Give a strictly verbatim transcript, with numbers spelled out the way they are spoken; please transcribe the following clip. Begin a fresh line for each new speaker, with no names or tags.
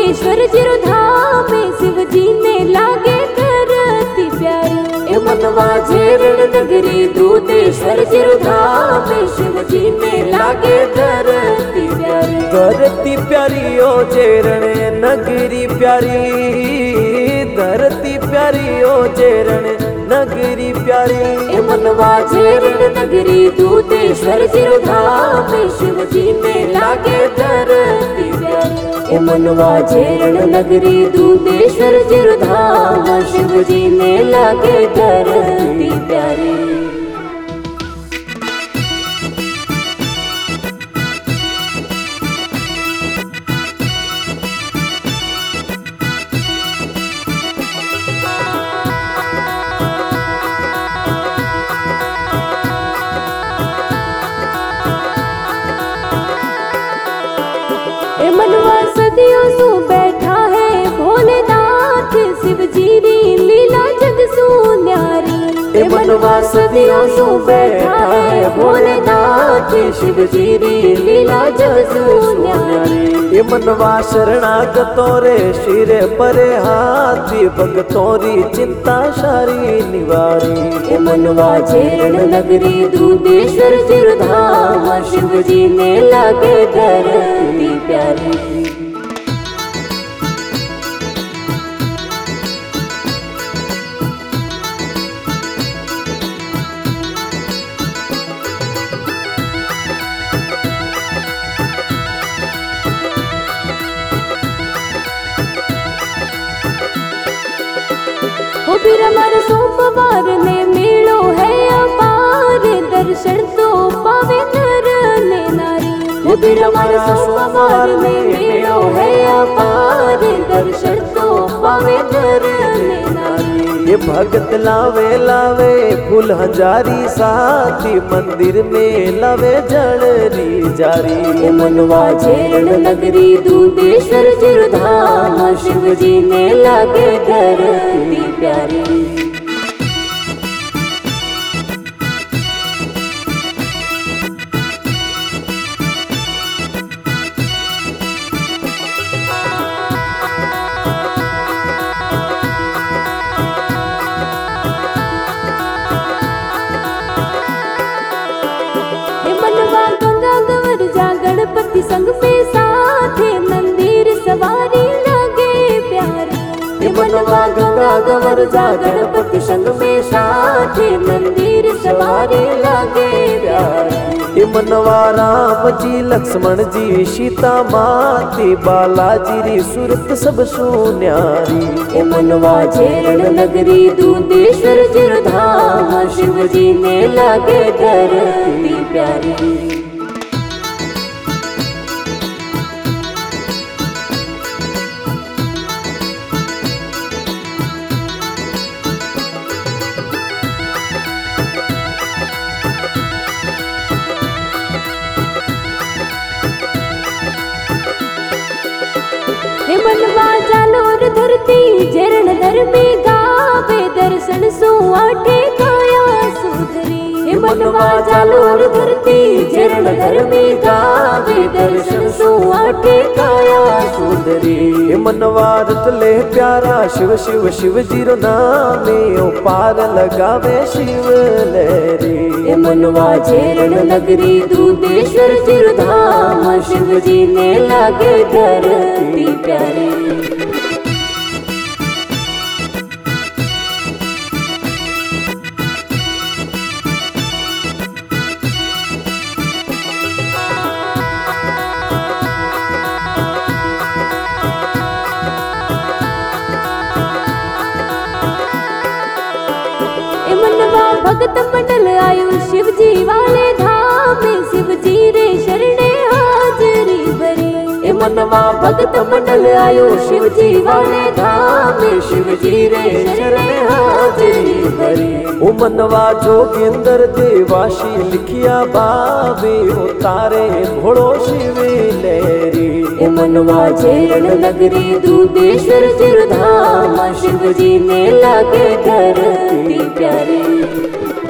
Dudheshwar zero धाम शिव जी ने लागे धरती प्यारी। ए मनवा झेरण नगरी दूधेश्वर जिरो धाम शिव जी ने लागे धरती प्यारी।
धरती प्यारी ओ झेरण नगरी प्यारी, धरती प्यारी ओ झेरण नगरी प्यारी।
ए मनवा झेरण नगरी दूधेश्वर जिरो धाम शिव जी ने लागे धरती प्यारी। ए मनवा झेरण नगरी दूधेश्वर जिरो धाम शिव जी ने लागे धरती प्यारी। ए मनवा सदियों सु बैठा है भोलेनाथ शिव जी री लीला जग सु न्यारी। ए मनवा सदियों सु बैठा है भोलेनाथ शिव जी री लीला जग सु न्यारी।
ए मनवा शरणागतों रे शिर परे हाथी भगतों री चिंता सारी निवारी।
ए मनवा झेरण नगरी दूधेश्वर जिरो धाम शिव जी ने लागे धरती प्यारी। ओ बिरमर सोमवार ने मेलो है अपार दर्शन तो पावे नर ने नारी। ओ बिरमर सोमवार ने मेलो है अपार दर्शन तो पावे नर ने नारी।
ये भगत लावे लावे फूल हजारी साथी मंदिर में लावे जड़री जारी।
ए मनवा झेरण नगरी दूधेश्वर जिरो धाम शिव जी ने लागे धरती प्यारी। गणपति संग में साथे मंदिर सवारी लागे प्यारी। ए मनवा गंगा गंवर जा गणपति संग में साथे मंदिर सवारी लागे प्यारी।
ए मनवा राम जी लक्ष्मण जी सीता माती बालाजी री सूरत सब सुन्यारी।
ए मनवा झेरण नगरी दूधेश्वर जिरो धाम शिव जी ने लागे धरती प्यारी। हे मनवा जालोर धरती झेरण धर्मी गावे दर्शन सु आठे काया सुधरी। हे मनवा जालोर धरती झेरण धर्मी गावे दर्शन सु आठे काया सुधरी।
ए मनवा रतले प्यारा शिव शिव शिव जीरो नामे ओ पार लगावे शिव लहरी।
ए मनवा झेरण नगरी दूधेश्वर जिरो धाम शिव जी ने लागे धरती प्यारी। ए मनवा भगत मंडल आयु शिव जी वाले धाम शिव जी रे शरणे हाजरी भरी। ए मनवा भगत मंडल आयु शिव जी वाले धाम शिव जी रे शरणे हाजरी भरी।
ओ मनवा जोगिंदर देवाशी लिखिया बाबे ओ तारे घोड़ो शिव लहरी।
ए मनवा झेरण नगरी दूधेश्वर जिरो धाम शिव जी ने लागे धरती प्यारी।